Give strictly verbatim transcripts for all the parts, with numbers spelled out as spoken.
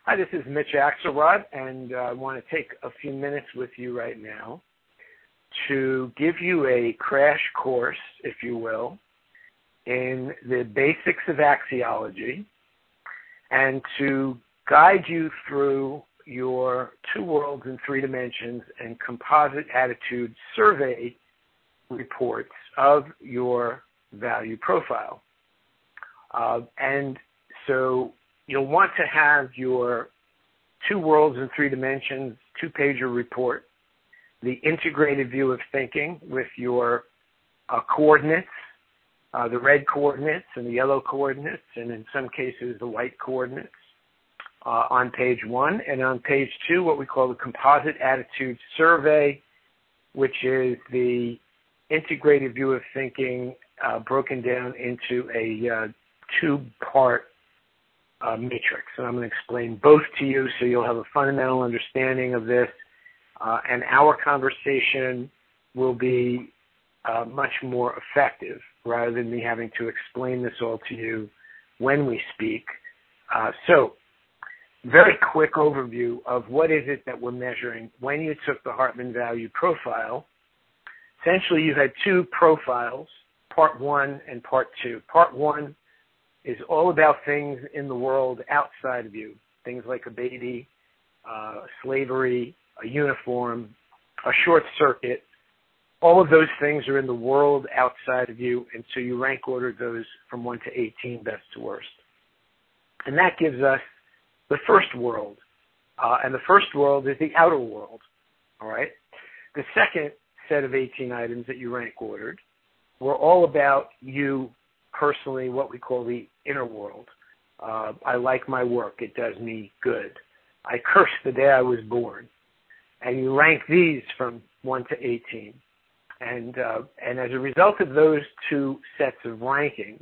Hi, this is Mitch Axelrod, and uh, I want to take a few minutes with you right now to give you a crash course, if you will, in the basics of axiology and to guide you through your two worlds in three dimensions and composite attitude survey reports of your value profile. Uh, and so you'll want to have your two worlds in three dimensions, two-pager report, the integrated view of thinking with your uh, coordinates, uh, the red coordinates and the yellow coordinates, and in some cases the white coordinates uh, on page one. And on page two, what we call the composite attitude survey, which is the integrated view of thinking uh, broken down into a uh, two-part uh, matrix. And I'm going to explain both to you so you'll have a fundamental understanding of this. Uh, and our conversation will be uh, much more effective rather than me having to explain this all to you when we speak. Uh, so, very quick overview of what is it that we're measuring. When you took the Hartman Value Profile, essentially you had two profiles, part one and part two. Part one is all about things in the world outside of you, things like a baby, uh, slavery, a uniform, a short circuit. All of those things are in the world outside of you, and so you rank order those from one to eighteen, best to worst. And that gives us the first world. Uh, and the first world is the outer world, all right? The second set of eighteen items that you rank ordered were all about you personally, what we call the inner world. Uh, I like my work. It does me good. I curse the day I was born. And you rank these from one to eighteen. And, uh, and as a result of those two sets of rankings,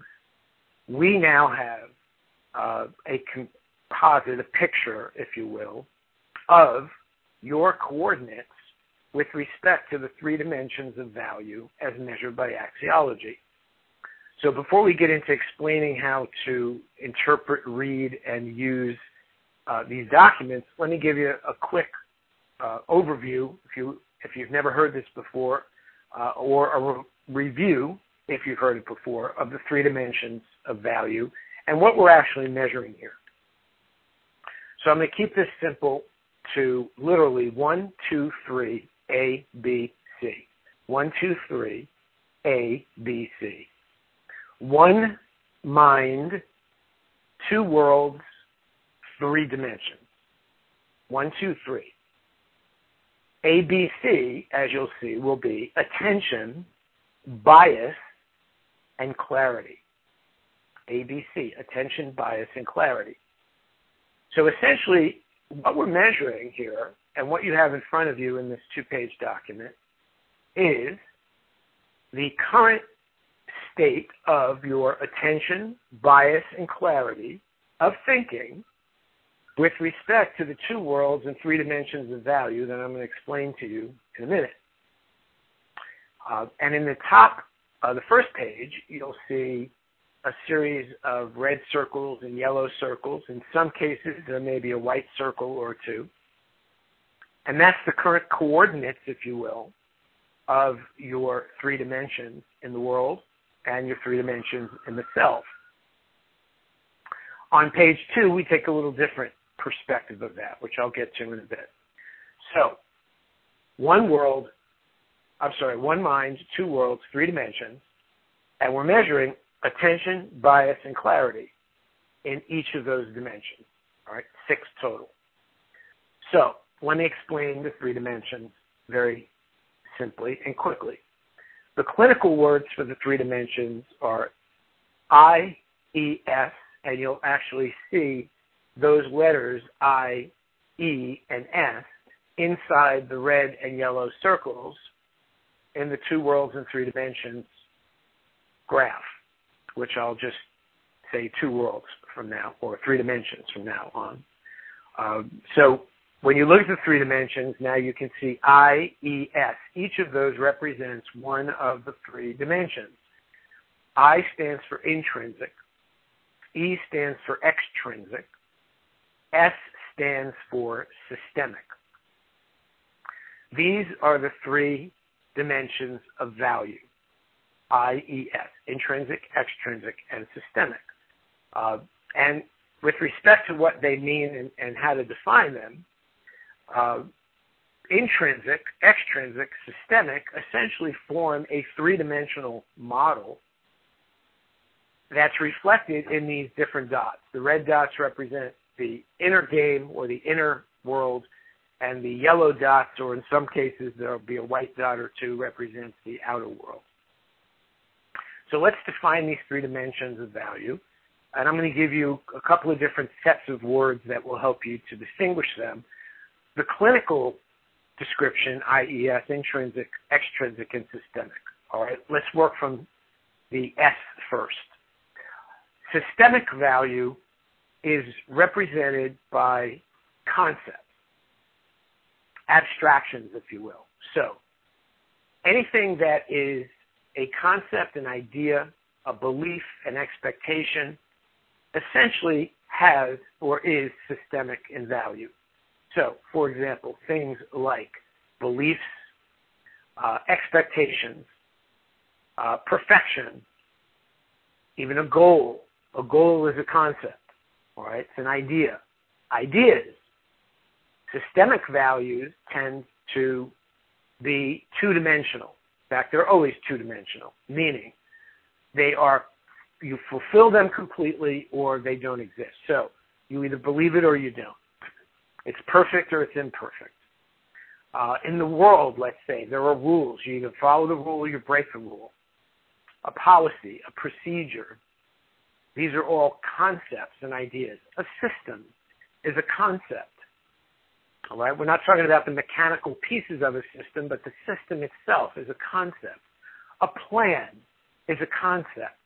we now have uh, a composite, a picture, if you will, of your coordinates with respect to the three dimensions of value as measured by axiology. So before we get into explaining how to interpret, read, and use uh, these documents, let me give you a quick uh, overview, if, you, if you've never heard this before, uh, or a re- review, if you've heard it before, of the three dimensions of value and what we're actually measuring here. So I'm going to keep this simple to literally one, two, three, A, B, C. One, two, three, A, B, C. One mind, two worlds, three dimensions. One, two, three. A, B, C, as you'll see, will be attention, bias, and clarity. A, B, C, attention, bias, and clarity. So essentially, what we're measuring here, and what you have in front of you in this two-page document, is the current state of your attention, bias, and clarity of thinking with respect to the two worlds and three dimensions of value that I'm going to explain to you in a minute. Uh, and in the top, uh, the first page, you'll see a series of red circles and yellow circles. In some cases, there may be a white circle or two. And that's the current coordinates, if you will, of your three dimensions in the world and your three dimensions in the self. On page two, we take a little different perspective of that, which I'll get to in a bit. So, one world, I'm sorry, one mind, two worlds, three dimensions, and we're measuring attention, bias, and clarity in each of those dimensions, all right, six total. So, let me explain the three dimensions very simply and quickly. The clinical words for the three dimensions are I, E, S, and you'll actually see those letters I, E, and S inside the red and yellow circles in the two worlds and three dimensions graph, which I'll just say two worlds from now, or three dimensions from now on. Um, so when you look at the three dimensions, now you can see I, E, S. Each of those represents one of the three dimensions. I stands for intrinsic. E stands for extrinsic. S stands for systemic. These are the three dimensions of value, I E S, intrinsic, extrinsic, and systemic. Uh, and with respect to what they mean and, and how to define them, uh, intrinsic, extrinsic, systemic essentially form a three-dimensional model that's reflected in these different dots. The red dots represent the inner game or the inner world, and the yellow dots, or in some cases there'll be a white dot or two, represents the outer world. So let's define these three dimensions of value, and I'm going to give you a couple of different sets of words that will help you to distinguish them. The clinical description, I E S, intrinsic, extrinsic, and systemic. All right, let's work from the S first. Systemic value is represented by concepts, abstractions, if you will. So anything that is a concept, an idea, a belief, an expectation, essentially has or is systemic in value. So, for example, things like beliefs, uh, expectations, uh, perfection, even a goal. A goal is a concept, all right? It's an idea. Ideas, systemic values tend to be two-dimensional. In fact, they're always two-dimensional, meaning they are, you fulfill them completely or they don't exist. So you either believe it or you don't. It's perfect or it's imperfect. Uh, in the world, let's say, there are rules. You either follow the rule or you break the rule. A policy, a procedure. These are all concepts and ideas. A system is a concept. All right? We're not talking about the mechanical pieces of a system, but the system itself is a concept. A plan is a concept.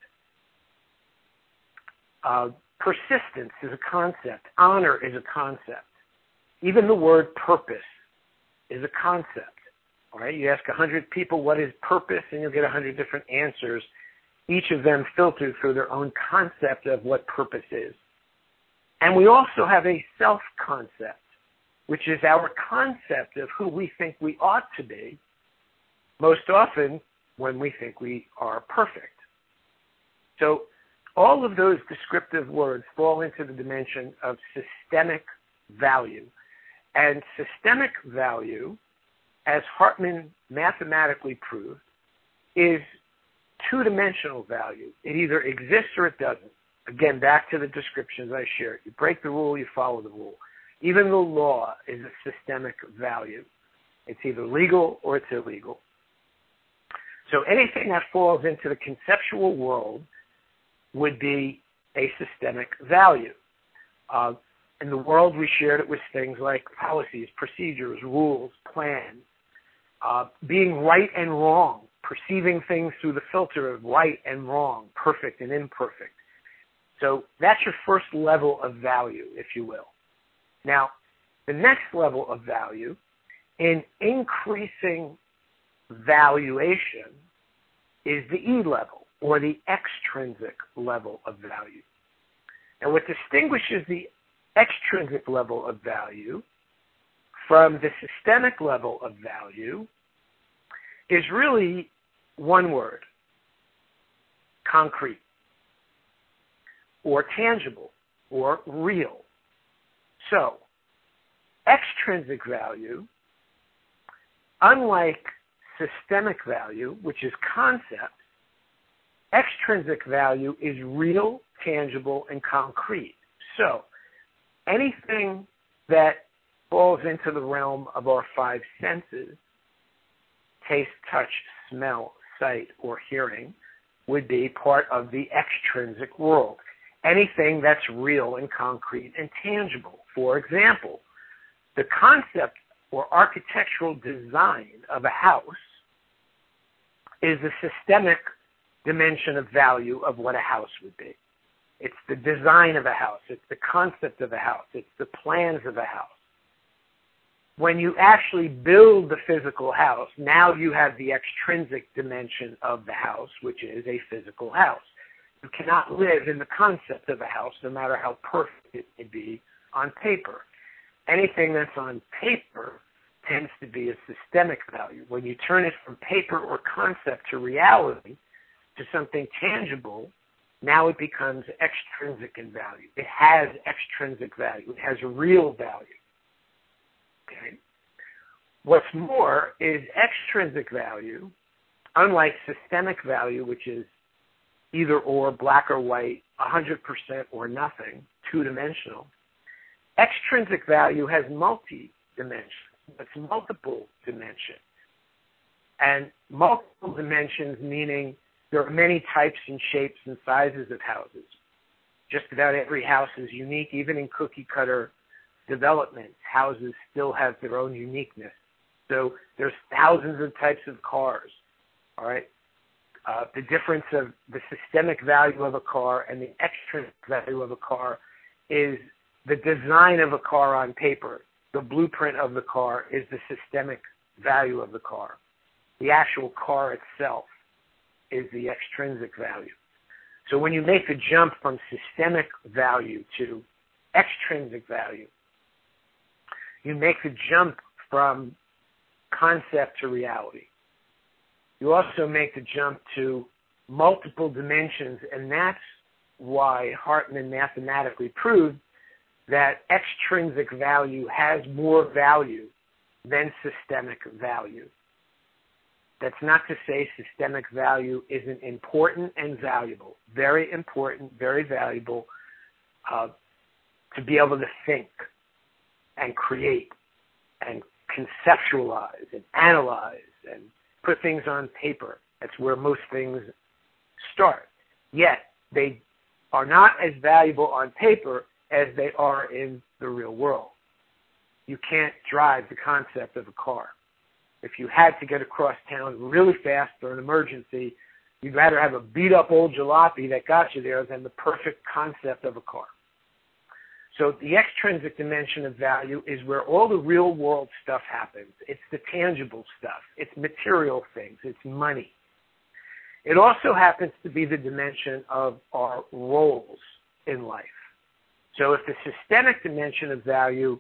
Uh, persistence is a concept. Honor is a concept. Even the word purpose is a concept. All right? You ask a hundred people what is purpose, and you'll get a hundred different answers, each of them filtered through their own concept of what purpose is. And we also have a self-concept, which is our concept of who we think we ought to be, most often when we think we are perfect. So all of those descriptive words fall into the dimension of systemic value. And systemic value, as Hartman mathematically proved, is two-dimensional value. It either exists or it doesn't. Again, back to the descriptions I shared. You break the rule, you follow the rule. Even the law is a systemic value. It's either legal or it's illegal. So anything that falls into the conceptual world would be a systemic value. Uh, in the world, we shared it with things like policies, procedures, rules, plans, uh, being right and wrong, perceiving things through the filter of right and wrong, perfect and imperfect. So that's your first level of value, if you will. Now, the next level of value, in increasing valuation, is the E level, or the extrinsic level of value. And what distinguishes the extrinsic level of value from the systemic level of value is really one word: concrete, or tangible, or real. So, extrinsic value, unlike systemic value, which is concept, extrinsic value is real, tangible, and concrete. So, anything that falls into the realm of our five senses, taste, touch, smell, sight, or hearing, would be part of the extrinsic world. Anything that's real and concrete and tangible. For example, the concept or architectural design of a house is the systemic dimension of value of what a house would be. It's the design of a house. It's the concept of a house. It's the plans of a house. When you actually build the physical house, now you have the extrinsic dimension of the house, which is a physical house. You cannot live in the concept of a house, no matter how perfect it may be on paper. anything that's on paper tends to be a systemic value. When you turn it from paper or concept to reality, to something tangible, now it becomes extrinsic in value. It has extrinsic value. It has real value. Okay? What's more is extrinsic value, unlike systemic value, which is either or, black or white, one hundred percent or nothing, two-dimensional. Extrinsic value has multi-dimensions. It's multiple dimensions. And multiple dimensions meaning there are many types and shapes and sizes of houses. Just about every house is unique. Even in cookie-cutter developments, houses still have their own uniqueness. So there's thousands of types of cars, all right? Uh, the difference of the systemic value of a car and the extrinsic value of a car is the design of a car on paper. The blueprint of the car is the systemic value of the car. The actual car itself is the extrinsic value. So when you make the jump from systemic value to extrinsic value, you make the jump from concept to reality. You also make the jump to multiple dimensions, and that's why Hartman mathematically proved that extrinsic value has more value than systemic value. That's not to say systemic value isn't important and valuable. Very important, very valuable uh, to be able to think and create and conceptualize and analyze and put things on paper. That's where most things start. Yet, they are not as valuable on paper as they are in the real world. You can't drive the concept of a car. If you had to get across town really fast for an emergency, you'd rather have a beat-up old jalopy that got you there than the perfect concept of a car. So the extrinsic dimension of value is where all the real-world stuff happens. It's the tangible stuff. It's material things. It's money. It also happens to be the dimension of our roles in life. So if the systemic dimension of value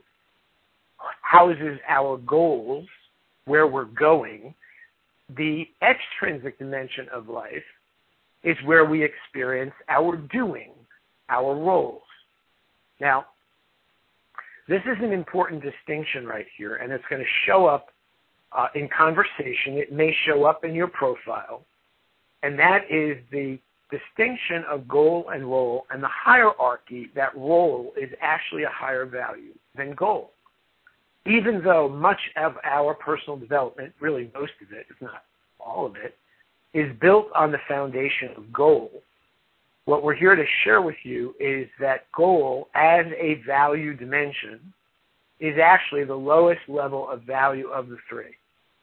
houses our goals, where we're going, the extrinsic dimension of life is where we experience our doing, our roles. Now, this is an important distinction right here, and it's going to show up uh, in conversation. It may show up in your profile, and that is the distinction of goal and role and the hierarchy that role is actually a higher value than goal. Even though much of our personal development, really most of it, if not all of it, is built on the foundation of goal, what we're here to share with you is that goal as a value dimension is actually the lowest level of value of the three.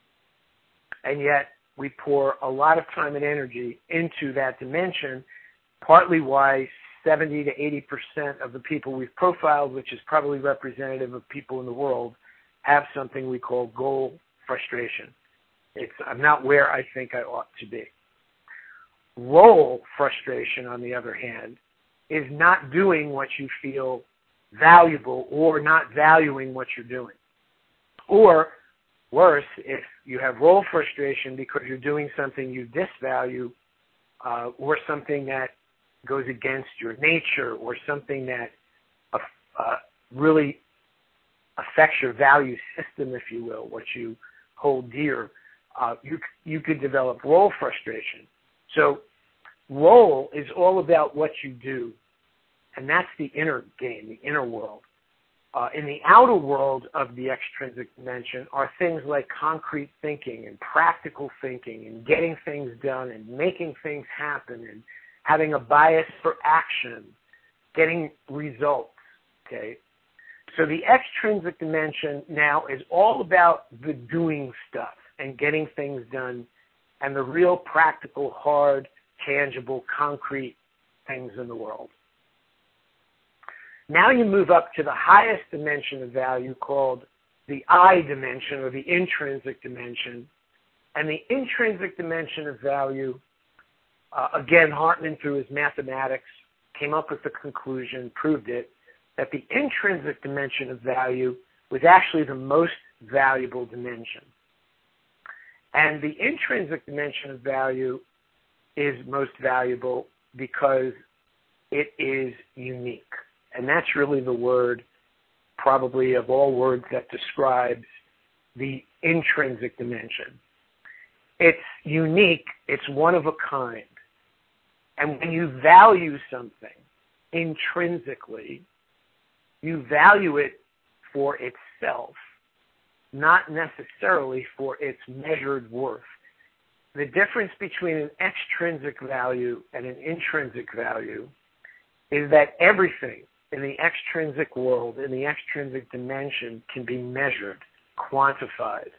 And yet we pour a lot of time and energy into that dimension, partly why seventy to eighty percent of the people we've profiled, which is probably representative of people in the world, have something we call goal frustration. It's, I'm not where I think I ought to be. Role frustration, on the other hand, is not doing what you feel valuable or not valuing what you're doing. Or, worse, if you have role frustration because you're doing something you disvalue uh, or something that goes against your nature or something that uh, uh, really affects your value system, if you will, what you hold dear, uh, you, you could develop role frustration. So role is all about what you do, and that's the inner game, the inner world. Uh, in the outer world of the extrinsic dimension are things like concrete thinking and practical thinking and getting things done and making things happen and having a bias for action, getting results, okay? So the extrinsic dimension now is all about the doing stuff and getting things done and the real practical, hard, tangible, concrete things in the world. Now you move up to the highest dimension of value called the I dimension or the intrinsic dimension. And the intrinsic dimension of value, uh, again, Hartman, through his mathematics, came up with the conclusion, proved it, that the intrinsic dimension of value was actually the most valuable dimension. And the intrinsic dimension of value is most valuable because it is unique. And that's really the word, probably of all words, that describes the intrinsic dimension. It's unique. It's one of a kind. And when you value something intrinsically, you value it for itself, not necessarily for its measured worth. The difference between an extrinsic value and an intrinsic value is that everything in the extrinsic world, in the extrinsic dimension, can be measured, quantified.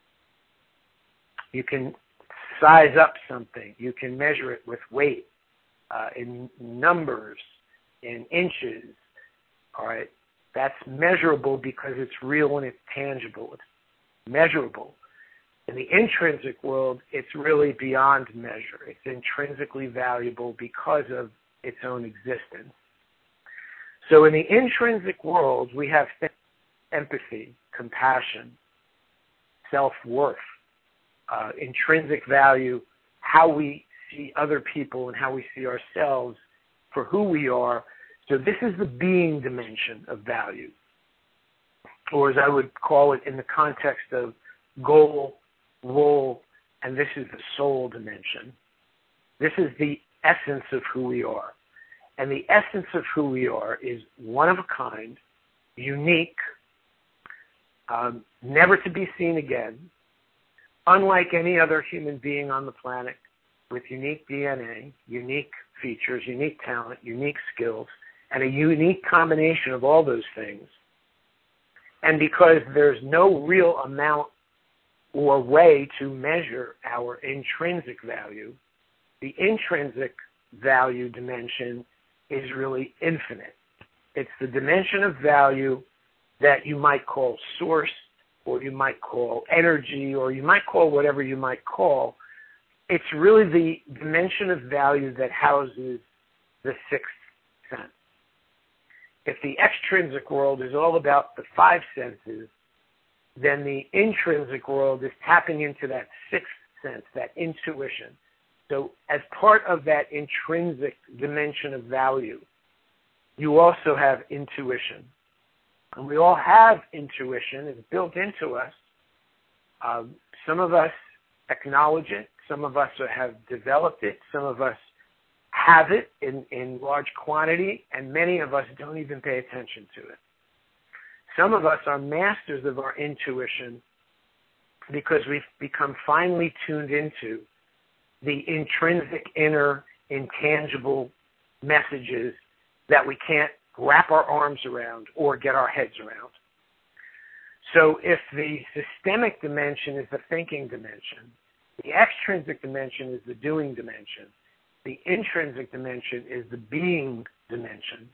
You can size up something. You can measure it with weight, uh, in numbers, in inches. All right? That's measurable because it's real and it's tangible. It's measurable. In the intrinsic world, it's really beyond measure. It's intrinsically valuable because of its own existence. So in the intrinsic world, we have empathy, compassion, self-worth, uh, intrinsic value, how we see other people and how we see ourselves for who we are. So this is the being dimension of value, or as I would call it in the context of goal, role, and this is the soul dimension. This is the essence of who we are. And the essence of who we are is one of a kind, unique, um, never to be seen again, unlike any other human being on the planet, with unique D N A, unique features, unique talent, unique skills, and a unique combination of all those things. And because there's no real amount or way to measure our intrinsic value, the intrinsic value dimension is really infinite. It's the dimension of value that you might call source, or you might call energy, or you might call whatever you might call. It's really the dimension of value that houses the sixth sense. If the extrinsic world is all about the five senses, then the intrinsic world is tapping into that sixth sense, that intuition. So as part of that intrinsic dimension of value, you also have intuition. And we all have intuition. It's built into us. Um, some of us acknowledge it. Some of us have developed it. Some of us have it in, in large quantity, and many of us don't even pay attention to it. Some of us are masters of our intuition because we've become finely tuned into the intrinsic, inner, intangible messages that we can't wrap our arms around or get our heads around. So if the systemic dimension is the thinking dimension, the extrinsic dimension is the doing dimension, the intrinsic dimension is the being dimension.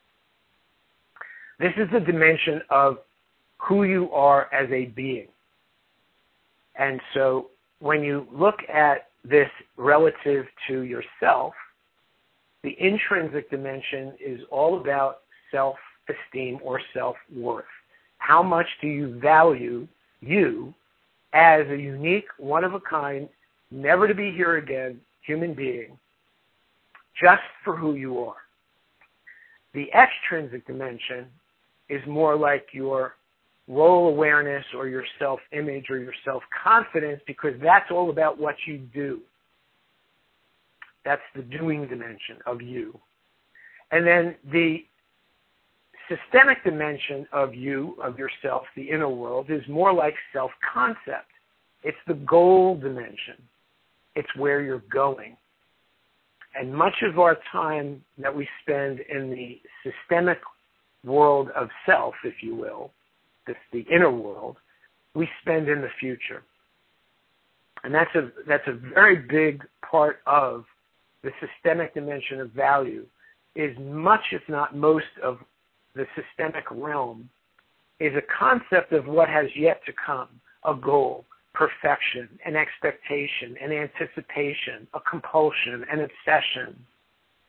This is the dimension of who you are as a being. And so when you look at this relative to yourself, the intrinsic dimension is all about self-esteem or self-worth. How much do you value you as a unique, one-of-a-kind, never to be here again human being, just for who you are? The extrinsic dimension is more like your role awareness or your self-image or your self-confidence, because that's all about what you do. That's the doing dimension of you. And then the systemic dimension of you, of yourself, the inner world, is more like self-concept. It's the goal dimension. It's where you're going. And much of our time that we spend in the systemic world of self, if you will, this, the inner world, we spend in the future. And that's a, that's a very big part of the systemic dimension of value, is much, if not most, of the systemic realm is a concept of what has yet to come, a goal, perfection, an expectation, an anticipation, a compulsion, an obsession,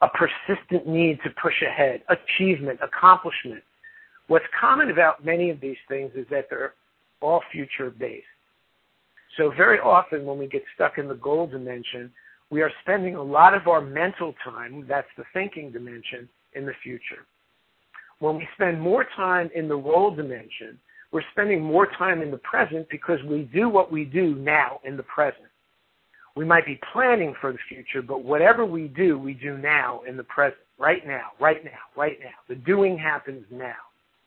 a persistent need to push ahead, achievement, accomplishment. What's common about many of these things is that they're all future-based. So very often when we get stuck in the goal dimension, we are spending a lot of our mental time, that's the thinking dimension, in the future. When we spend more time in the role dimension, we're spending more time in the present because we do what we do now in the present. We might be planning for the future, but whatever we do, we do now in the present, right now, right now, right now. The doing happens now.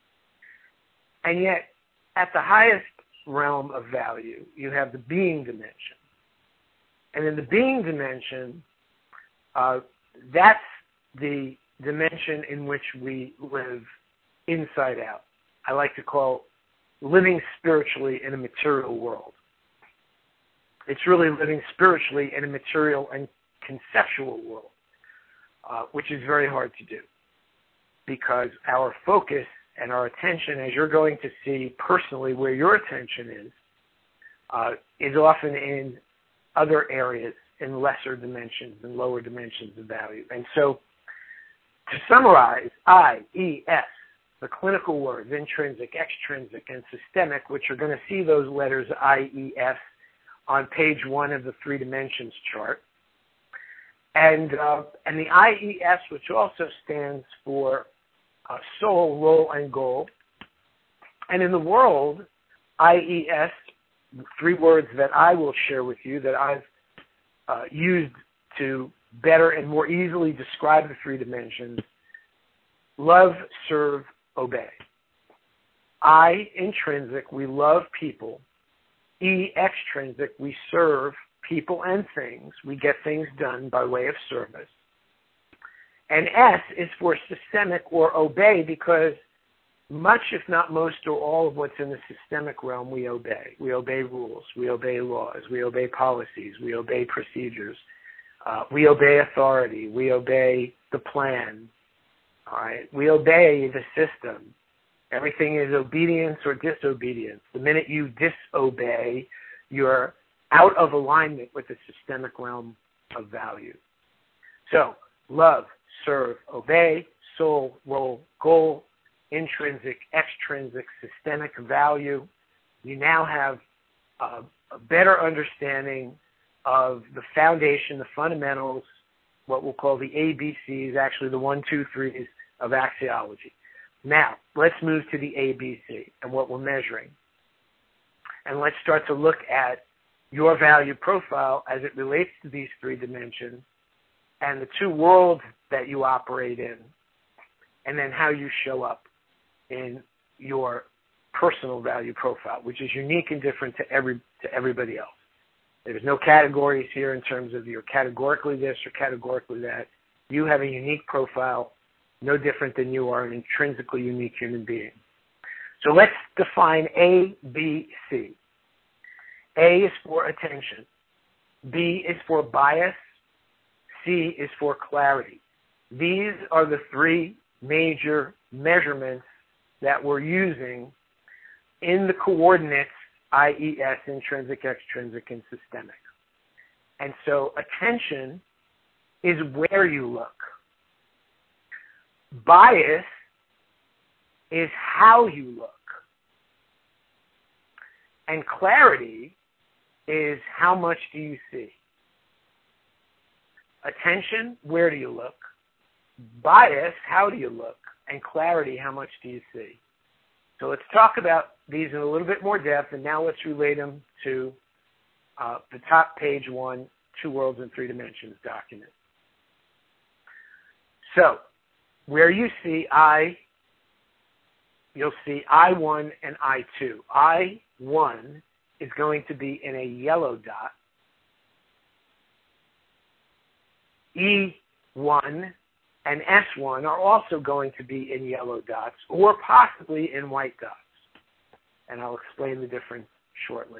And yet, at the highest realm of value, you have the being dimension. And in the being dimension, uh, that's the dimension in which we live inside out. I like to call living spiritually in a material world. It's really living spiritually in a material and conceptual world, uh, which is very hard to do because our focus and our attention, as you're going to see personally where your attention is, uh, is often in other areas, in lesser dimensions and lower dimensions of value. And so, to summarize, I, E, S, the clinical words, intrinsic, extrinsic, and systemic, which you're going to see those letters I, E, S on page one of the three dimensions chart. And, uh, and the I E S, which also stands for uh, soul, role, and goal. And in the world, I E S, three words that I will share with you that I've uh, used to better and more easily describe the three dimensions: love, serve, obey. I, intrinsic, we love people. E, extrinsic, we serve people and things. We get things done by way of service. And S is for systemic or obey, because much, if not most, or all of what's in the systemic realm, we obey. We obey rules. We obey laws. We obey policies. We obey procedures. Uh, we obey authority. We obey the plan. All right. We obey the system. Everything is obedience or disobedience. The minute you disobey, you're out of alignment with the systemic realm of value. So, love, serve, obey, soul, role, goal, intrinsic, extrinsic, systemic value. You now have uh, a better understanding of the foundation, the fundamentals, what we'll call the A B Cs, actually the one, two, threes of axiology. Now, let's move to the A B C and what we're measuring. And let's start to look at your value profile as it relates to these three dimensions and the two worlds that you operate in, and then how you show up in your personal value profile, which is unique and different to every to everybody else. There's no categories here in terms of you're categorically this or categorically that. You have a unique profile, no different than you are an intrinsically unique human being. So let's define A, B, C. A is for attention. B is for bias. C is for clarity. These are the three major measurements that we're using in the coordinates I E S, intrinsic, extrinsic, and systemic. And so attention is where you look. Bias is how you look. And clarity is how much do you see. Attention, where do you look? Bias, how do you look? And clarity, how much do you see? So let's talk about these in a little bit more depth, and now let's relate them to uh, the top page one, Two Worlds in Three Dimensions document. So, where you see I, you'll see I one and I two. I one is going to be in a yellow dot. E one and S one are also going to be in yellow dots or possibly in white dots. And I'll explain the difference shortly.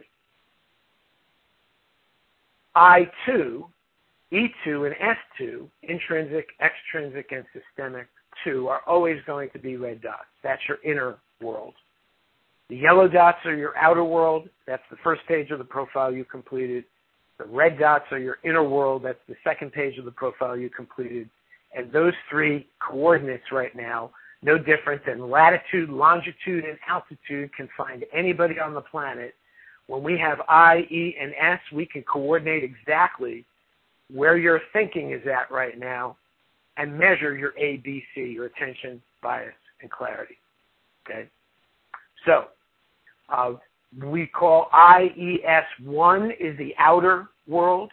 I two, E two, and S two, intrinsic, extrinsic, and systemic two, are always going to be red dots. That's your inner world. The yellow dots are your outer world. That's the first page of the profile you completed. The red dots are your inner world. That's the second page of the profile you completed. And those three coordinates right now, no different than latitude, longitude, and altitude, can find anybody on the planet. When we have I, E, and S, we can coordinate exactly where your thinking is at right now and measure your A B C, your attention, bias, and clarity. Okay? So, uh, we call I E S one is the outer world.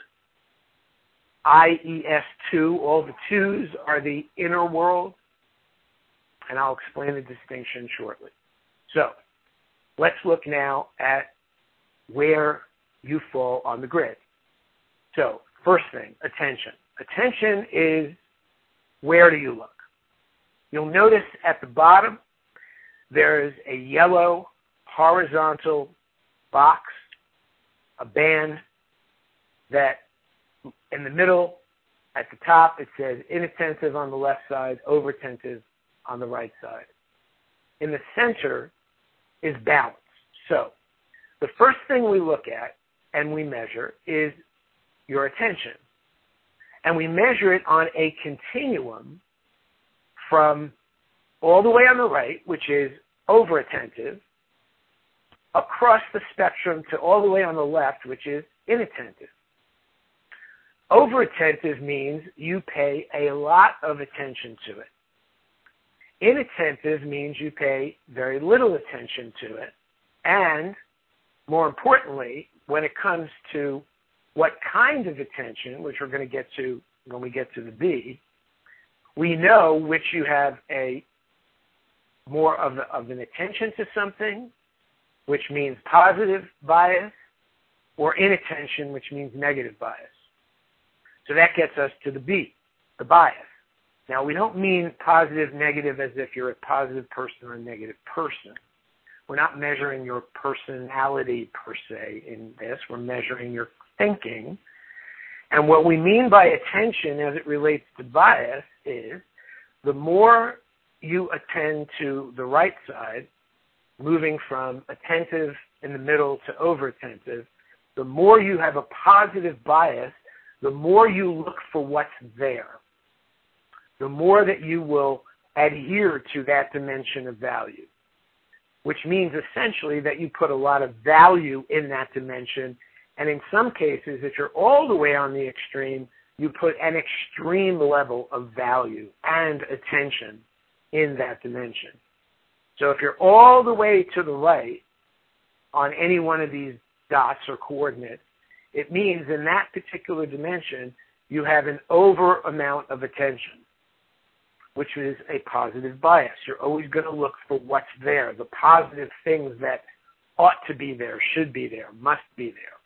I E S two, all the twos are the inner world. And I'll explain the distinction shortly. So, let's look now at where you fall on the grid. So, first thing, attention. Attention is, where do you look? You'll notice at the bottom, there is a yellow horizontal box, a band that in the middle, at the top, it says inattentive on the left side, overattentive on the right side. In the center is balance. So, the first thing we look at and we measure is your attention. And we measure it on a continuum from all the way on the right, which is overattentive, across the spectrum to all the way on the left, which is inattentive. Overattentive means you pay a lot of attention to it. Inattentive means you pay very little attention to it. And more importantly, when it comes to what kind of attention, which we're going to get to when we get to the B, we know which you have a more of, of an attention to something, which means positive bias, or inattention, which means negative bias. So that gets us to the B, the bias. Now, we don't mean positive, negative as if you're a positive person or a negative person. We're not measuring your personality per se in this. We're measuring your thinking. And what we mean by attention as it relates to bias is the more you attend to the right side, moving from attentive in the middle to overattentive, the more you have a positive bias, the more you look for what's there, the more that you will adhere to that dimension of value, which means essentially that you put a lot of value in that dimension. And in some cases, if you're all the way on the extreme, you put an extreme level of value and attention in that dimension. So if you're all the way to the right on any one of these dots or coordinates, it means in that particular dimension, you have an over amount of attention, which is a positive bias. You're always going to look for what's there, the positive things that ought to be there, should be there, must be there.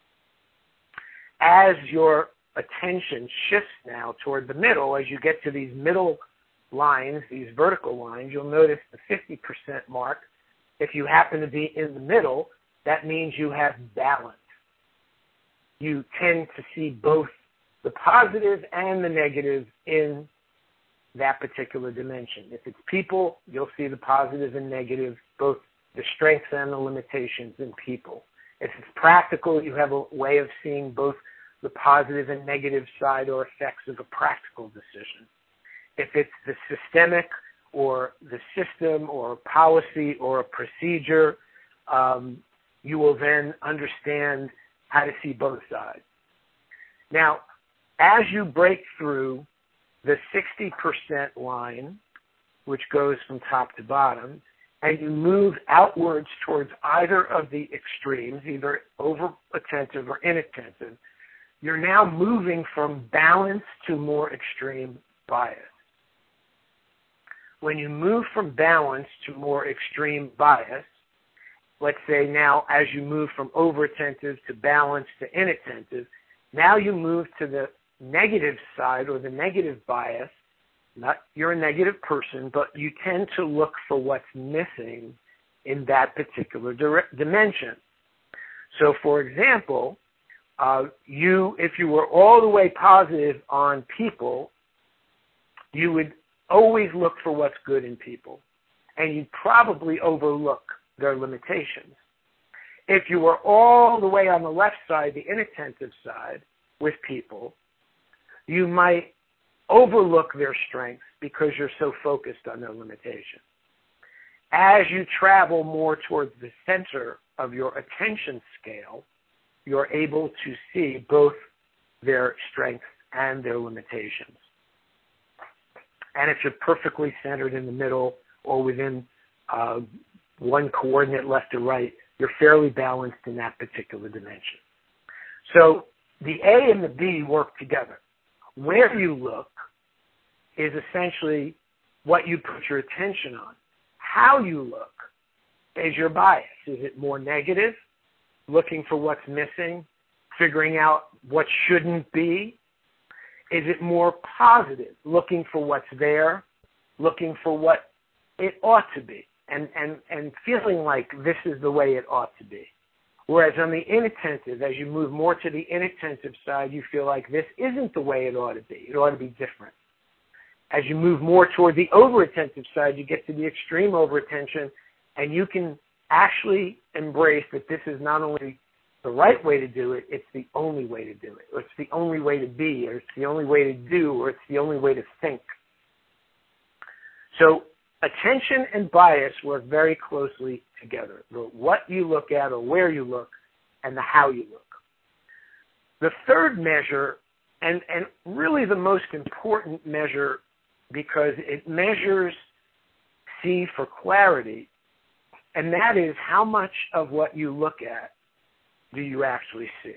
As your attention shifts now toward the middle, as you get to these middle lines, these vertical lines, you'll notice the fifty percent mark. If you happen to be in the middle, that means you have balance. You tend to see both the positive and the negative in that particular dimension. If it's people, you'll see the positive and negative, both the strengths and the limitations in people. If it's practical, you have a way of seeing both the positive and negative side or effects of a practical decision. If it's the systemic or the system or policy or a procedure, um, you will then understand how to see both sides. Now, as you break through the sixty percent line, which goes from top to bottom, and you move outwards towards either of the extremes, either over-attentive or inattentive, you're now moving from balance to more extreme bias. When you move from balance to more extreme bias, let's say now as you move from over-attentive to balance to inattentive, now you move to the negative side or the negative bias. Not you're a negative person, but you tend to look for what's missing in that particular dire- dimension. So, for example, uh, you, if you were all the way positive on people, you would always look for what's good in people, and you'd probably overlook their limitations. If you were all the way on the left side, the inattentive side, with people, you might overlook their strengths because you're so focused on their limitations. As you travel more towards the center of your attention scale, you're able to see both their strengths and their limitations. And if you're perfectly centered in the middle or within uh, one coordinate left or right, you're fairly balanced in that particular dimension. So the A and the B work together. Where you look is essentially what you put your attention on. How you look is your bias. Is it more negative, looking for what's missing, figuring out what shouldn't be? Is it more positive, looking for what's there, looking for what it ought to be, and, and, and feeling like this is the way it ought to be? Whereas on the inattentive, as you move more to the inattentive side, you feel like this isn't the way it ought to be. It ought to be different. As you move more toward the over-attentive side, you get to the extreme over-attention, and you can actually embrace that this is not only the right way to do it, it's the only way to do it, or it's the only way to be, or it's the only way to do, or it's the only way to think. So attention and bias work very closely together. The what you look at or where you look and the how you look. The third measure, and, and really the most important measure because it measures C for clarity, and that is how much of what you look at do you actually see?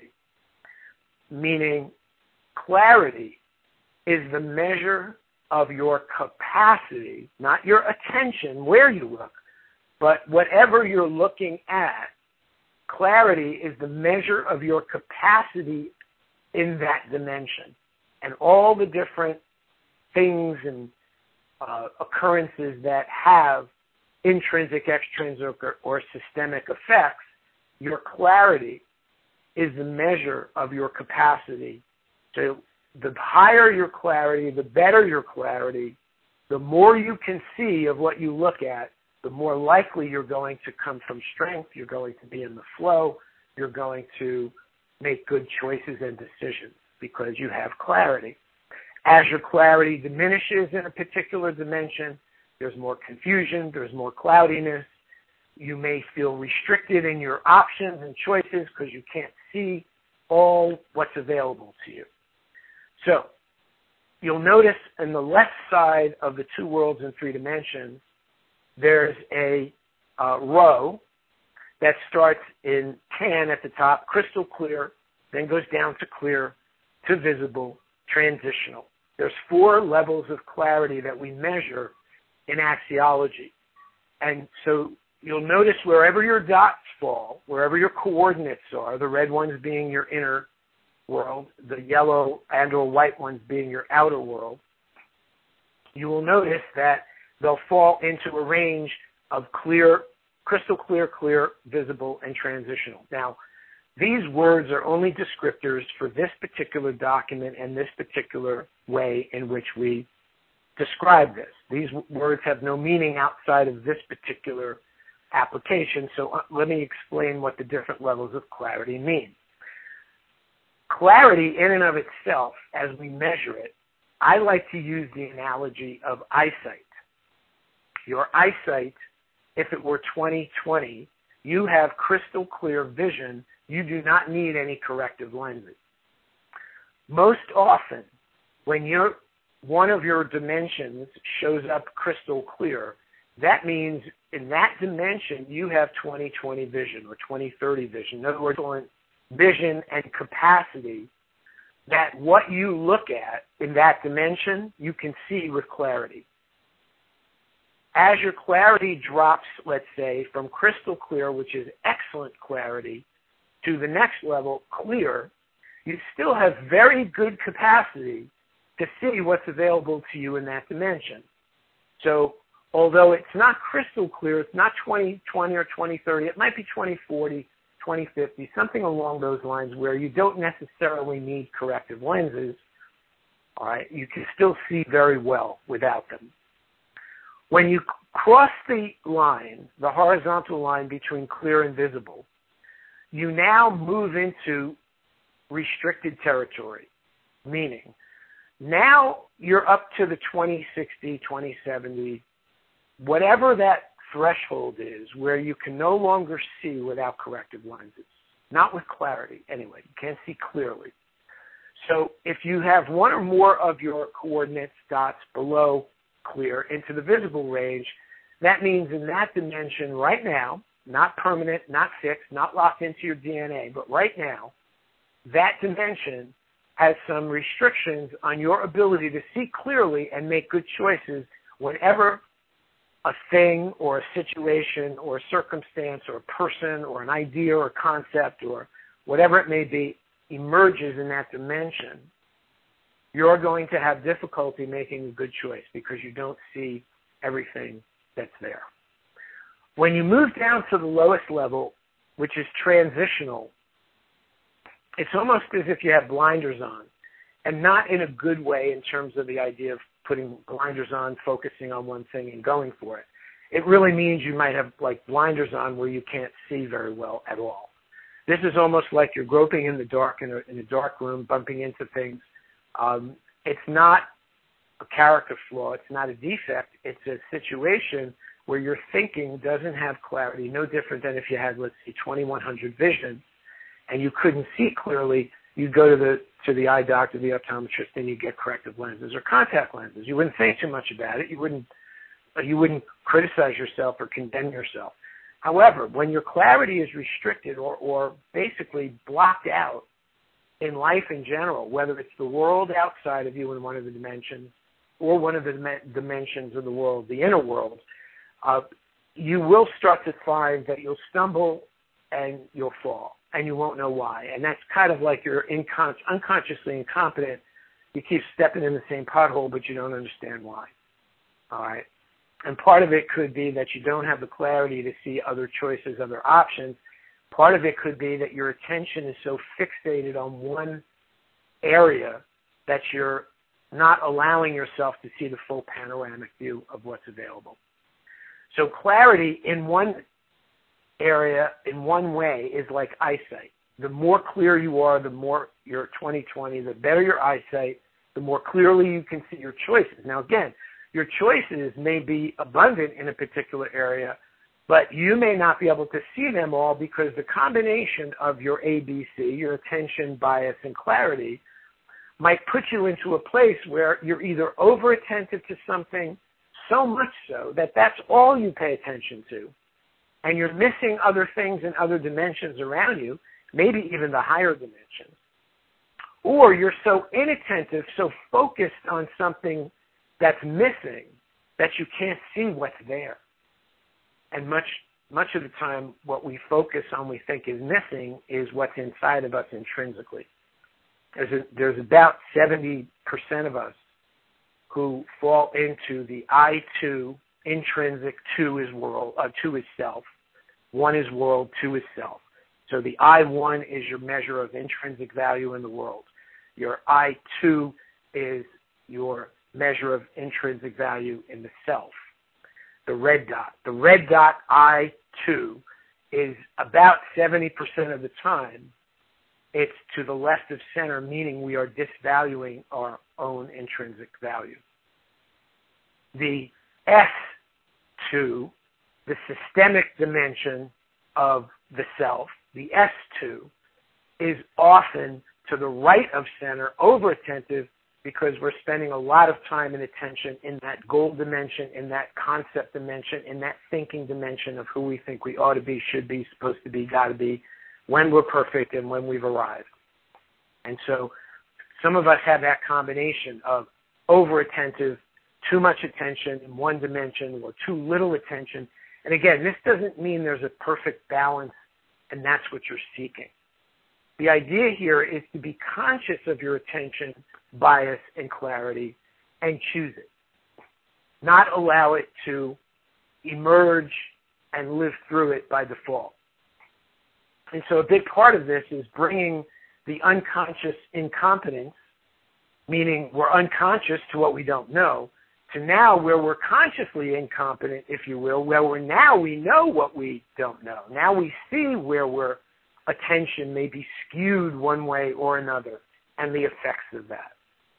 Meaning clarity is the measure of your capacity, not your attention, where you look, but whatever you're looking at, clarity is the measure of your capacity in that dimension. And all the different things and uh, occurrences that have intrinsic, extrinsic, or, or systemic effects, your clarity is the measure of your capacity. So the higher your clarity, the better your clarity, the more you can see of what you look at, the more likely you're going to come from strength, you're going to be in the flow, you're going to make good choices and decisions because you have clarity. As your clarity diminishes in a particular dimension, there's more confusion, there's more cloudiness. You may feel restricted in your options and choices because you can't see all what's available to you. So you'll notice in the left side of the two worlds in three dimensions, there's a uh, row that starts in tan at the top, crystal clear, then goes down to clear, to visible, transitional. There's four levels of clarity that we measure in axiology. And so you'll notice wherever your dots fall, wherever your coordinates are, the red ones being your inner world, the yellow and or white ones being your outer world, you will notice that they'll fall into a range of clear, crystal clear, clear, visible, and transitional. Now, these words are only descriptors for this particular document and this particular way in which we describe this. These words have no meaning outside of this particular application, so let me explain what the different levels of clarity mean. Clarity in and of itself, as we measure it, I like to use the analogy of eyesight. Your eyesight, if it were twenty twenty, you have crystal clear vision. You do not need any corrective lenses. Most often, when you're, one of your dimensions shows up crystal clear, that means in that dimension you have twenty twenty vision or twenty thirty vision. In other words, vision and capacity that what you look at in that dimension you can see with clarity. As your clarity drops, let's say, from crystal clear, which is excellent clarity, to the next level, clear, you still have very good capacity to see what's available to you in that dimension. So although it's not crystal clear, it's not twenty twenty or twenty thirty, it might be twenty forty, twenty fifty, something along those lines where you don't necessarily need corrective lenses. All right, you can still see very well without them. When you cross the line, the horizontal line between clear and visible, you now move into restricted territory, meaning now you're up to the twenty sixty, twenty seventy, whatever that threshold is where you can no longer see without corrective lenses. Not with clarity, anyway. You can't see clearly. So if you have one or more of your coordinates, dots, below clear into the visible range, that means in that dimension right now, not permanent, not fixed, not locked into your D N A, but right now, that dimension has some restrictions on your ability to see clearly and make good choices whenever a thing or a situation or a circumstance or a person or an idea or concept or whatever it may be emerges in that dimension. You're going to have difficulty making a good choice because you don't see everything that's there. When you move down to the lowest level, which is transitional, it's almost as if you have blinders on, and not in a good way in terms of the idea of putting blinders on, focusing on one thing and going for it. It really means you might have like blinders on where you can't see very well at all. This is almost like you're groping in the dark in a, in a dark room, bumping into things. Um, it's not a character flaw. It's not a defect. It's a situation where your thinking doesn't have clarity, no different than if you had, let's say, twenty-one hundred vision and you couldn't see clearly. You'd go to the to the eye doctor, the optometrist, and you get corrective lenses or contact lenses. You wouldn't think too much about it. You wouldn't you wouldn't criticize yourself or condemn yourself. However, when your clarity is restricted or, or basically blocked out in life in general, whether it's the world outside of you in one of the dimensions or one of the dim- dimensions of the world, the inner world, uh, you will start to find that you'll stumble and you'll fall, and you won't know why. And that's kind of like you're incon- unconsciously incompetent. You keep stepping in the same pothole, but you don't understand why. All right? And part of it could be that you don't have the clarity to see other choices, other options. Part of it could be that your attention is so fixated on one area that you're not allowing yourself to see the full panoramic view of what's available. So clarity in one area, in one way, is like eyesight. The more clear you are, the more your twenty twenty, the better your eyesight, the more clearly you can see your choices. Now, again, your choices may be abundant in a particular area, but you may not be able to see them all because the combination of your A B C, your attention, bias, and clarity, might put you into a place where you're either over-attentive to something so much so that that's all you pay attention to, and you're missing other things in other dimensions around you, maybe even the higher dimensions. Or you're so inattentive, so focused on something that's missing that you can't see what's there. And much much of the time, what we focus on, we think is missing, is what's inside of us intrinsically. There's, a, there's about seventy percent of us who fall into the I two, intrinsic, two is world, uh, two is self, one is world, two is self. So the I one is your measure of intrinsic value in the world. Your I two is your measure of intrinsic value in the self. The red dot. The red dot I two is about seventy percent of the time it's to the left of center, meaning we are disvaluing our own intrinsic value. The S two, the systemic dimension of the self, the S two, is often to the right of center, over-attentive, because we're spending a lot of time and attention in that goal dimension, in that concept dimension, in that thinking dimension of who we think we ought to be, should be, supposed to be, got to be, when we're perfect and when we've arrived. And so some of us have that combination of over-attentive, too much attention in one dimension, or too little attention. And again, this doesn't mean there's a perfect balance and that's what you're seeking. The idea here is to be conscious of your attention, bias, and clarity, and choose it. Not allow it to emerge and live through it by default. And so a big part of this is bringing the unconscious incompetence, meaning we're unconscious to what we don't know, to now where we're consciously incompetent, if you will, where we're now we know what we don't know. Now we see where we're attention may be skewed one way or another and the effects of that.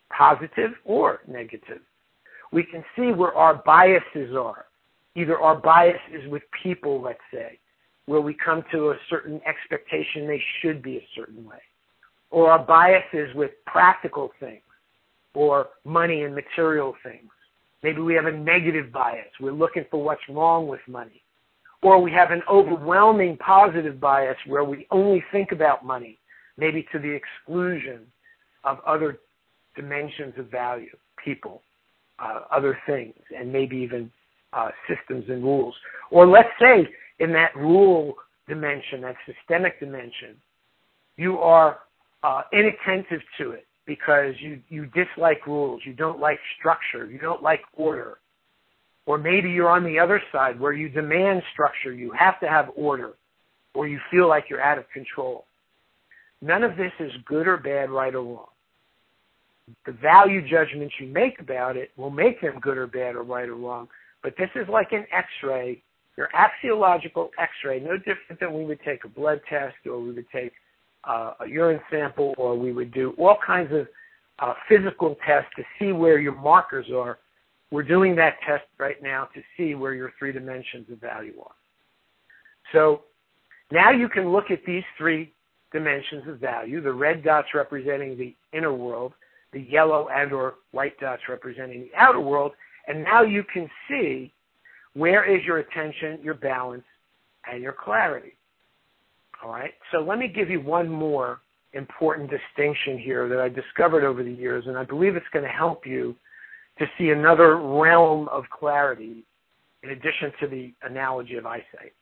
positive or negative. We can see where our biases are. Either our biases with people, let's say, where we come to a certain expectation they should be a certain way, or our biases with practical things or money and material things. Maybe we have a negative bias. We're looking for what's wrong with money. Or we have an overwhelming positive bias where we only think about money, maybe to the exclusion of other dimensions of value, people, uh, other things, and maybe even uh, systems and rules. Or let's say in that rule dimension, that systemic dimension, you are uh, inattentive to it because you, you dislike rules, you don't like structure, you don't like order. Or maybe you're on the other side where you demand structure, you have to have order, or you feel like you're out of control. None of this is good or bad, right or wrong. The value judgments you make about it will make them good or bad or right or wrong, but this is like an x-ray, your axiological x-ray, no different than we would take a blood test, or we would take uh, a urine sample, or we would do all kinds of uh, physical tests to see where your markers are. We're doing that test right now to see where your three dimensions of value are. So now you can look at these three dimensions of value, the red dots representing the inner world, the yellow and or white dots representing the outer world, and now you can see where is your attention, your balance, and your clarity. All right? So let me give you one more important distinction here that I discovered over the years, and I believe it's going to help you to see another realm of clarity in addition to the analogy of eyesight.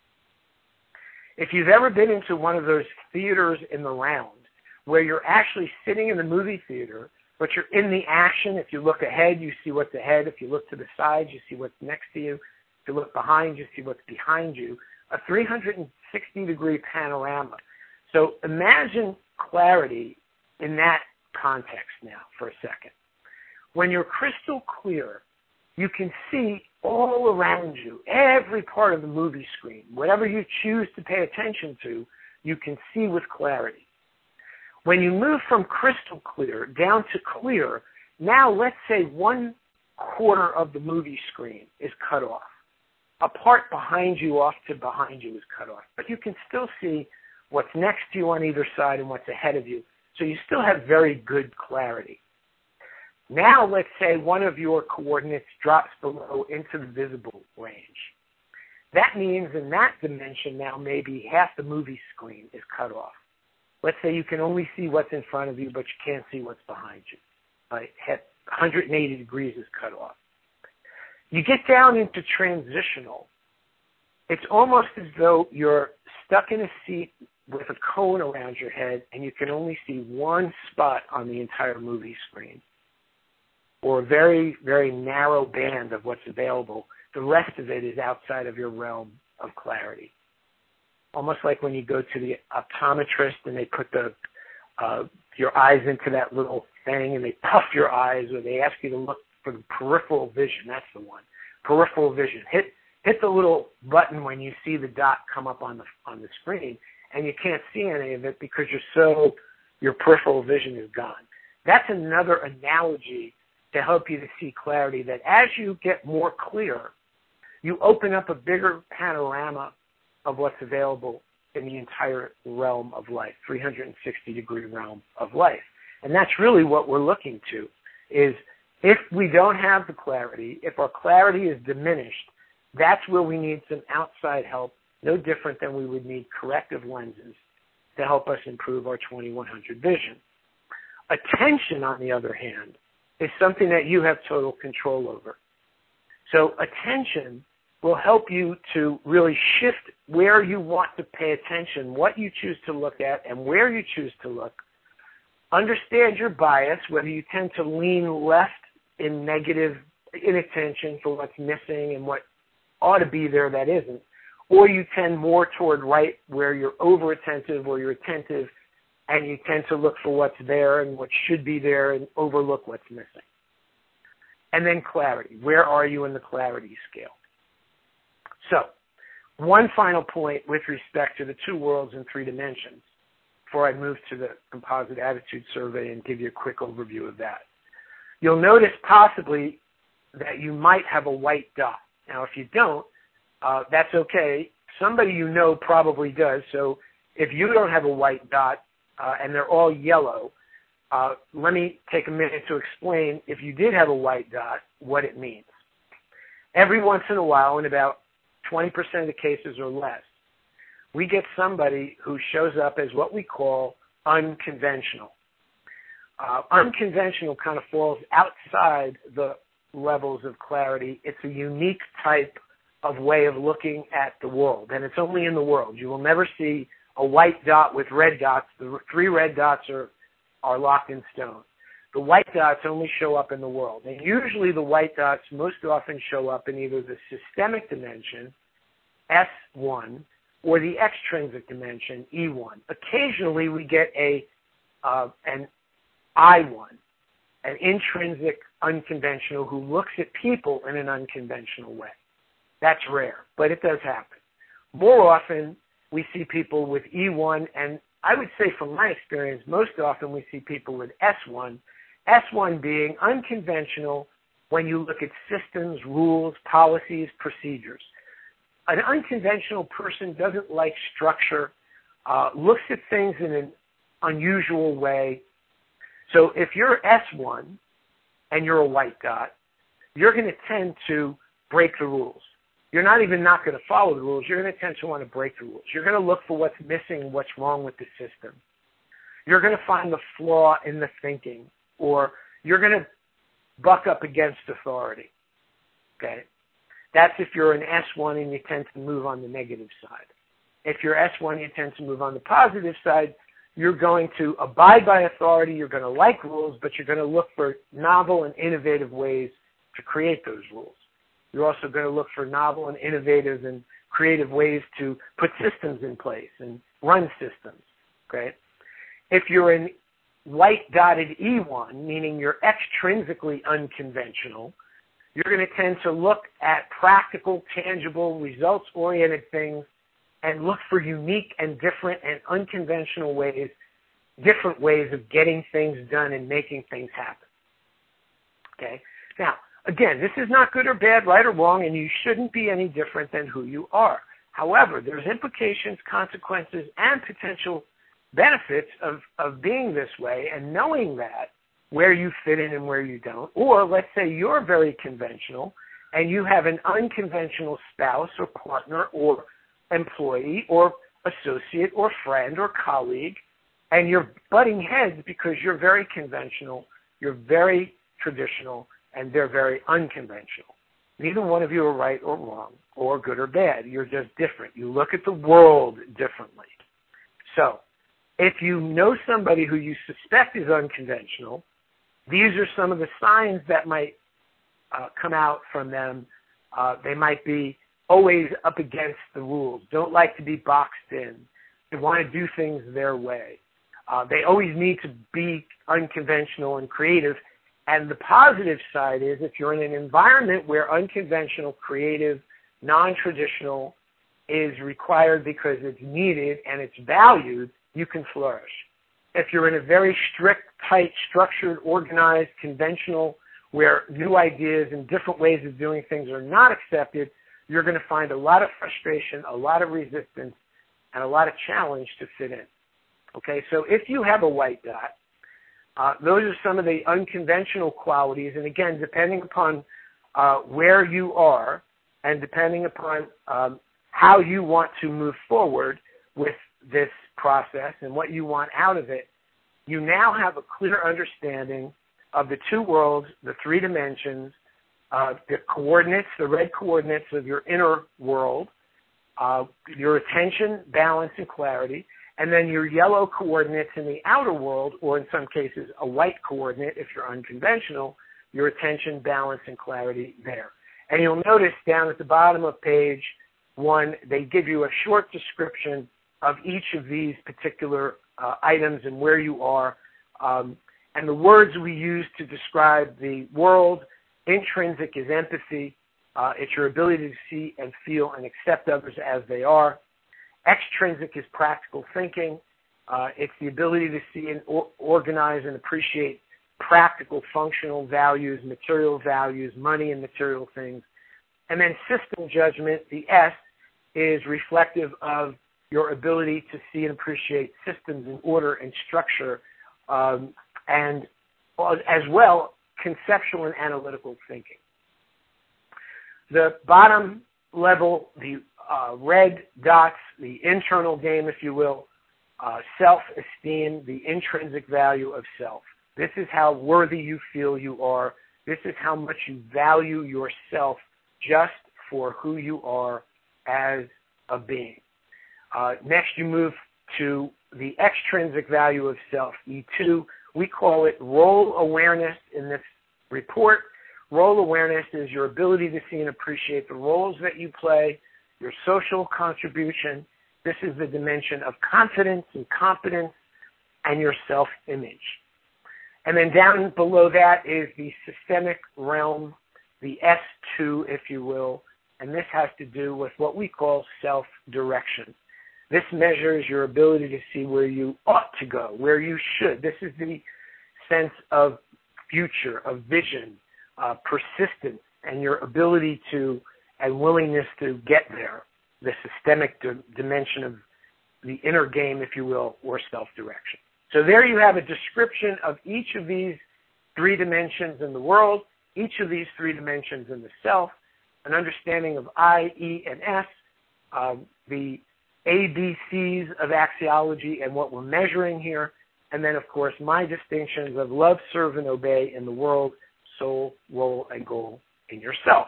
If you've ever been into one of those theaters in the round where you're actually sitting in the movie theater, but you're in the action, if you look ahead, you see what's ahead. If you look to the sides, you see what's next to you. If you look behind, you see what's behind you. A three hundred sixty degree panorama. So imagine clarity in that context now for a second. When you're crystal clear, you can see all around you, every part of the movie screen. Whatever you choose to pay attention to, you can see with clarity. When you move from crystal clear down to clear, now let's say one quarter of the movie screen is cut off. A part behind you off to behind you is cut off. But you can still see what's next to you on either side and what's ahead of you. So you still have very good clarity. Now let's say one of your coordinates drops below into the visible range. That means in that dimension now maybe half the movie screen is cut off. Let's say you can only see what's in front of you, but you can't see what's behind you. Right? one hundred eighty degrees is cut off. You get down into transitional. It's almost as though you're stuck in a seat with a cone around your head and you can only see one spot on the entire movie screen, or a very, very narrow band of what's available. The rest of it is outside of your realm of clarity. Almost like when you go to the optometrist and they put the uh, your eyes into that little thing and they puff your eyes, or they ask you to look for the peripheral vision. That's the one. Peripheral vision. Hit hit the little button when you see the dot come up on the on the screen, and you can't see any of it because you're so your peripheral vision is gone. That's another analogy to help you to see clarity, that as you get more clear, you open up a bigger panorama of what's available in the entire realm of life, three hundred sixty degree realm of life. And that's really what we're looking to, is if we don't have the clarity, if our clarity is diminished, that's where we need some outside help, no different than we would need corrective lenses to help us improve our twenty-one hundred vision. Attention, on the other hand, is something that you have total control over. So attention will help you to really shift where you want to pay attention, what you choose to look at, and where you choose to look. Understand your bias, whether you tend to lean left in negative inattention for what's missing and what ought to be there that isn't, or you tend more toward right where you're over-attentive or you're attentive and you tend to look for what's there and what should be there and overlook what's missing. And then clarity. Where are you in the clarity scale? So, one final point with respect to the two worlds in three dimensions before I move to the composite attitude survey and give you a quick overview of that. you'll notice possibly that you might have a white dot. Now, if you don't, uh, that's okay. Somebody you know probably does. So if you don't have a white dot uh, and they're all yellow, uh, let me take a minute to explain, if you did have a white dot, what it means. Every once in a while, in about twenty percent of the cases or less, we get somebody who shows up as what we call unconventional. Uh, unconventional kind of falls outside the levels of clarity. It's a unique type of way of looking at the world, and it's only in the world. You will never see a white dot with red dots. The three red dots are, are locked in stone. The white dots only show up in the world, and usually the white dots most often show up in either the systemic dimension, S one, or the extrinsic dimension, E one. Occasionally we get a uh, an I one, an intrinsic unconventional who looks at people in an unconventional way. That's rare, but it does happen. More often, we see people with E one, and I would say from my experience, most often we see people with S one, S one being unconventional when you look at systems, rules, policies, procedures. An unconventional person doesn't like structure, uh, looks at things in an unusual way. So if you're S one and you're a white dot, you're going to tend to break the rules. You're not even not going to follow the rules. You're going to tend to want to break the rules. You're going to look for what's missing, what's wrong with the system. You're going to find the flaw in the thinking, or you're going to buck up against authority. Okay? That's if you're an S one and you tend to move on the negative side. If you're S one, you tend to move on the positive side. You're going to abide by authority. You're going to like rules, but you're going to look for novel and innovative ways to create those rules. You're also going to look for novel and innovative and creative ways to put systems in place and run systems. Okay? If you're in white dotted E one, meaning you're extrinsically unconventional, you're going to tend to look at practical, tangible, results-oriented things and look for unique and different and unconventional ways, different ways of getting things done and making things happen. Okay? Now, again, this is not good or bad, right or wrong, and you shouldn't be any different than who you are. However, there's implications, consequences, and potential benefits of, of being this way and knowing that, where you fit in and where you don't. Or let's say you're very conventional and you have an unconventional spouse or partner or employee or associate or friend or colleague, and you're butting heads because you're very conventional, you're very traditional, and they're very unconventional. Neither one of you are right or wrong or good or bad. You're just different. You look at the world differently. So if you know somebody who you suspect is unconventional, these are some of the signs that might uh, come out from them. Uh, they might be always up against the rules, don't like to be boxed in. They want to do things their way. Uh, they always need to be unconventional and creative. And the positive side is if you're in an environment where unconventional, creative, non-traditional is required because it's needed and it's valued, you can flourish. If you're in a very strict, tight, structured, organized, conventional, where new ideas and different ways of doing things are not accepted, you're going to find a lot of frustration, a lot of resistance, and a lot of challenge to fit in. Okay, so if you have a white dot, uh, those are some of the unconventional qualities. And again, depending upon uh, where you are and depending upon um, how you want to move forward with this process and what you want out of it, you now have a clear understanding of the two worlds, the three dimensions, uh, the coordinates, the red coordinates of your inner world, uh, your attention, balance, and clarity, and then your yellow coordinates in the outer world, or in some cases a white coordinate if you're unconventional, your attention, balance, and clarity there. And you'll notice down at the bottom of page one, they give you a short description of each of these particular uh, items and where you are. Um, and the words we use to describe the world, intrinsic is empathy. Uh, it's your ability to see and feel and accept others as they are. Extrinsic is practical thinking. Uh, it's the ability to see and or- organize and appreciate practical, functional values, material values, money and material things. And then system judgment, the S, is reflective of your ability to see and appreciate systems in order and structure, um, and as well, conceptual and analytical thinking. The bottom level, the uh, red dots, the internal game, if you will, uh, self-esteem, the intrinsic value of self. This is how worthy you feel you are. This is how much you value yourself just for who you are as a being. Uh, next, you move to the extrinsic value of self, E two. We call it role awareness in this report. Role awareness is your ability to see and appreciate the roles that you play, your social contribution. This is the dimension of confidence and competence and your self-image. And then down below that is the systemic realm, the S two, if you will, and this has to do with what we call self-direction. This measures your ability to see where you ought to go, where you should. This is the sense of future, of vision, uh, persistence, and your ability to and willingness to get there, the systemic di- dimension of the inner game, if you will, or self-direction. So there you have a description of each of these three dimensions in the world, each of these three dimensions in the self, an understanding of I, E, and S, uh, the A B Cs of axiology and what we're measuring here, and then, of course, my distinctions of love, serve, and obey in the world, soul, role, and goal in yourself.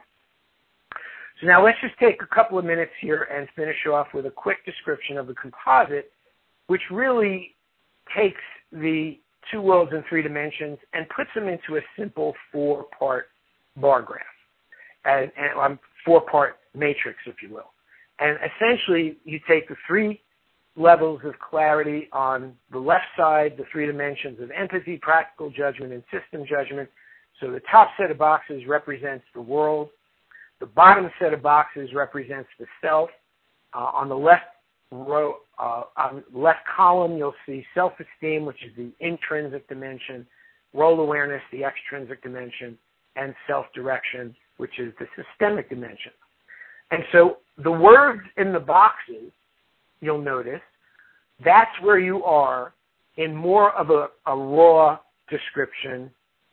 So now let's just take a couple of minutes here and finish off with a quick description of the composite, which really takes the two worlds in three dimensions and puts them into a simple four-part bar graph, and, and um, four-part matrix, if you will. And essentially, you take the three levels of clarity on the left side, the three dimensions of empathy, practical judgment, and system judgment. So the top set of boxes represents the world. The bottom set of boxes represents the self. Uh, on the left row, uh, on the left column, you'll see self-esteem, which is the intrinsic dimension, role awareness, the extrinsic dimension, and self-direction, which is the systemic dimension. And so the words in the boxes, you'll notice, that's where you are in more of a, a raw description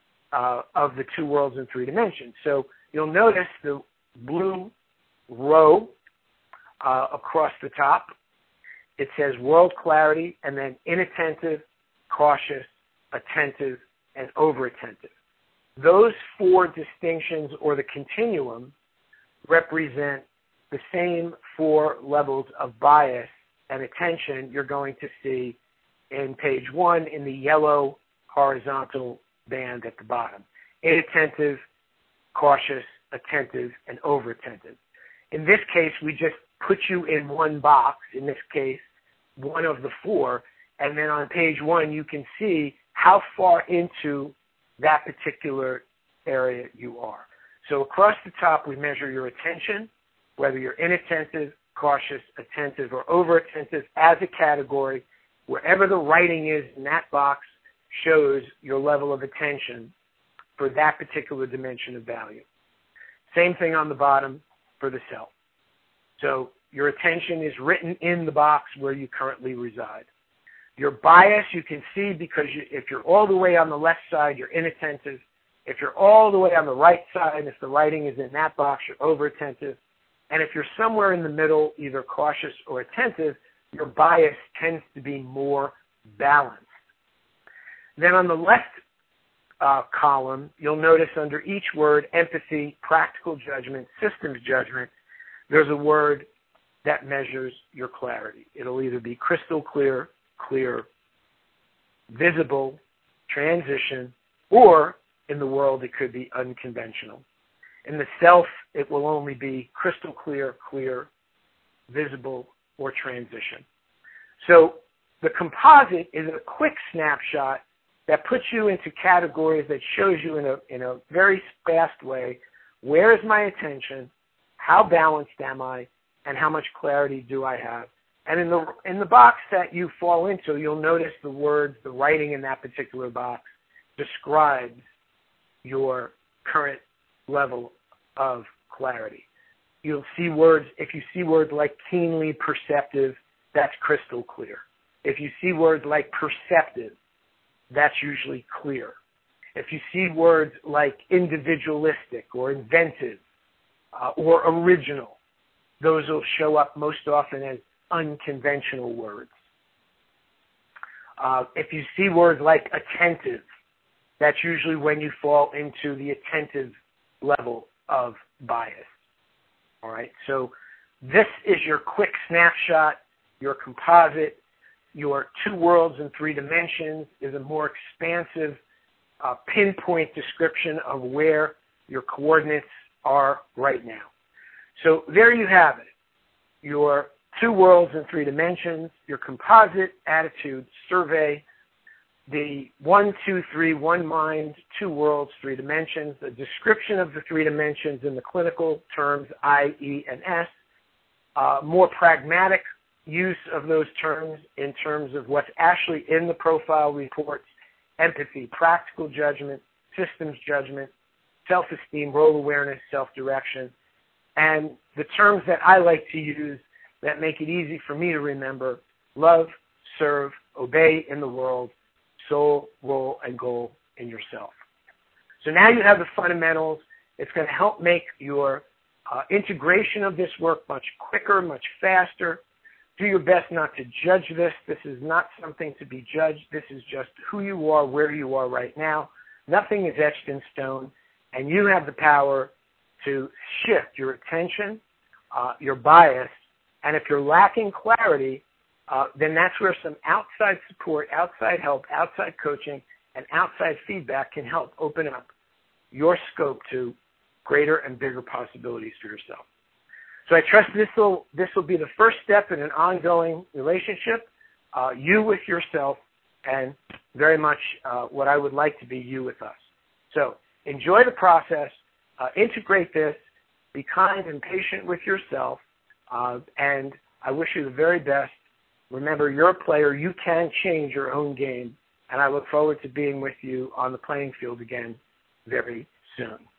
uh, of the two worlds in three dimensions. So you'll notice the blue row uh, across the top. It says world clarity, and then inattentive, cautious, attentive, and over-attentive. Those four distinctions, or the continuum, represent the same four levels of bias and attention you're going to see in page one in the yellow horizontal band at the bottom. Inattentive, cautious, attentive, and over-attentive. In this case, we just put you in one box, in this case, one of the four, and then on page one you can see how far into that particular area you are. So across the top, we measure your attention, whether you're inattentive, cautious, attentive, or over-attentive as a category. Wherever the writing is in that box shows your level of attention for that particular dimension of value. Same thing on the bottom for the self. So your attention is written in the box where you currently reside. Your bias you can see because you, if you're all the way on the left side, you're inattentive. If you're all the way on the right side, if the writing is in that box, you're over-attentive. And if you're somewhere in the middle, either cautious or attentive, your bias tends to be more balanced. Then on the left uh, column, you'll notice under each word, empathy, practical judgment, systems judgment, there's a word that measures your clarity. It'll either be crystal clear, clear, visible, transition, or in the world it could be unconventional. In the self, it will only be crystal clear, clear, visible, or transition. So the composite is a quick snapshot that puts you into categories that shows you in a, in a very fast way, where is my attention, how balanced am I, and how much clarity do I have. And in the, in the box that you fall into, you'll notice the words, the writing in that particular box describes your current level of clarity. You'll see words, if you see words like keenly perceptive, that's crystal clear. If you see words like perceptive, that's usually clear. If you see words like individualistic or inventive uh, or original, those will show up most often as unconventional words. Uh, if you see words like attentive, that's usually when you fall into the attentive level of bias. All right, so this is your quick snapshot, your composite. Your two worlds in three dimensions is a more expansive uh, pinpoint description of where your coordinates are right now. So there you have it, your two worlds in three dimensions, your composite attitude survey, the one, two, three, one mind, two worlds, three dimensions, the description of the three dimensions in the clinical terms I, E, and S, uh, more pragmatic use of those terms in terms of what's actually in the profile reports: empathy, practical judgment, systems judgment, self-esteem, role awareness, self-direction, and the terms that I like to use that make it easy for me to remember: love, serve, obey in the world, soul, role, and goal in yourself. So now you have the fundamentals. It's going to help make your uh, integration of this work much quicker, much faster. Do your best not to judge this. This is not something to be judged. This is just who you are, where you are right now. Nothing is etched in stone, and you have the power to shift your attention, uh, your bias, and if you're lacking clarity, uh, then that's where some outside support, outside help, outside coaching, and outside feedback can help open up your scope to greater and bigger possibilities for yourself. So I trust this will this will be the first step in an ongoing relationship, uh, you with yourself, and very much uh, what I would like to be you with us. So enjoy the process, uh, integrate this, be kind and patient with yourself, uh, and I wish you the very best. Remember, you're a player. You can change your own game, and I look forward to being with you on the playing field again very soon.